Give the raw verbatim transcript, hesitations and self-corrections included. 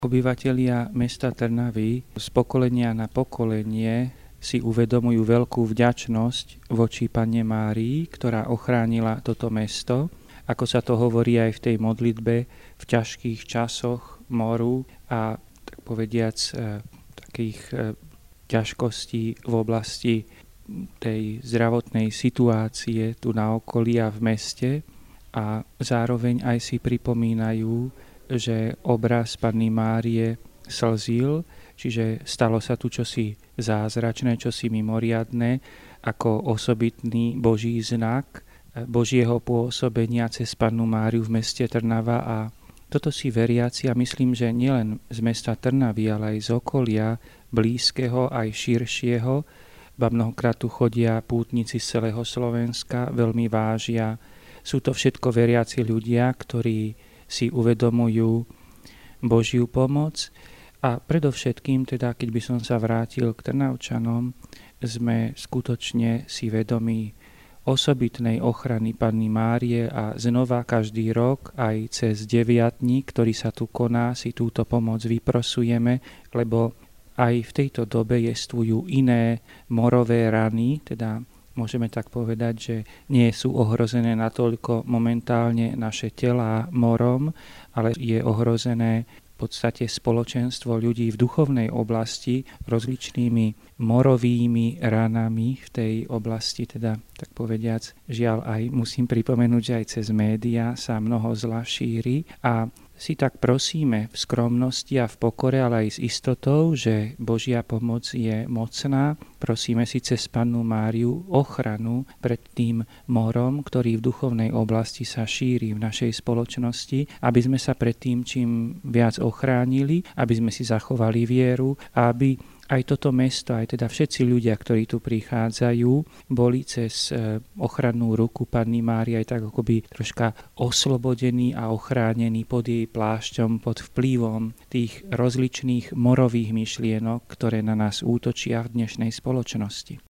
Obyvatelia mesta Trnavy z pokolenia na pokolenie si uvedomujú veľkú vďačnosť voči Panne Márii, ktorá ochránila toto mesto, ako sa to hovorí aj v tej modlitbe, v ťažkých časoch moru a tak povediac takých ťažkostí v oblasti tej zdravotnej situácie tu na okolí a v meste, a zároveň aj si pripomínajú, že obraz Panny Márie slzil, čiže stalo sa tu čosi zázračné, čosi mimoriadne, ako osobitný Boží znak Božieho pôsobenia cez Pannu Máriu v meste Trnava. A toto si veriaci, a myslím, že nielen z mesta Trnavy, ale aj z okolia blízkeho, aj širšieho, ba mnohokrát tu chodia pútnici z celého Slovenska, veľmi vážia. Sú to všetko veriaci ľudia, ktorí si uvedomujú Božiu pomoc, a predovšetkým, teda, keď by som sa vrátil k Trnavčanom, sme skutočne si vedomí osobitnej ochrany Panny Márie a znova každý rok aj cez deviatník, ktorý sa tu koná, si túto pomoc vyprosujeme, lebo aj v tejto dobe jestvujú iné morové rany, teda môžeme tak povedať, že nie sú ohrozené natoľko momentálne naše telá morom, ale je ohrozené v podstate spoločenstvo ľudí v duchovnej oblasti rozličnými morovými ranami v tej oblasti, teda tak povediac, žiaľ aj musím pripomenúť, že aj cez médiá sa mnoho zla šíri, a si tak prosíme v skromnosti a v pokore, ale aj s istotou, že Božia pomoc je mocná. Prosíme si cez Pannu Máriu ochranu pred tým morom, ktorý v duchovnej oblasti sa šíri v našej spoločnosti, aby sme sa pred tým čím viac ochránili, aby sme si zachovali vieru, a aby aj toto mesto, aj teda všetci ľudia, ktorí tu prichádzajú, boli cez ochrannú ruku Panny Márie aj tak akoby troška oslobodení a ochránení pod jej plášťom, pod vplyvom tých rozličných morových myšlienok, ktoré na nás útočia v dnešnej spoločnosti.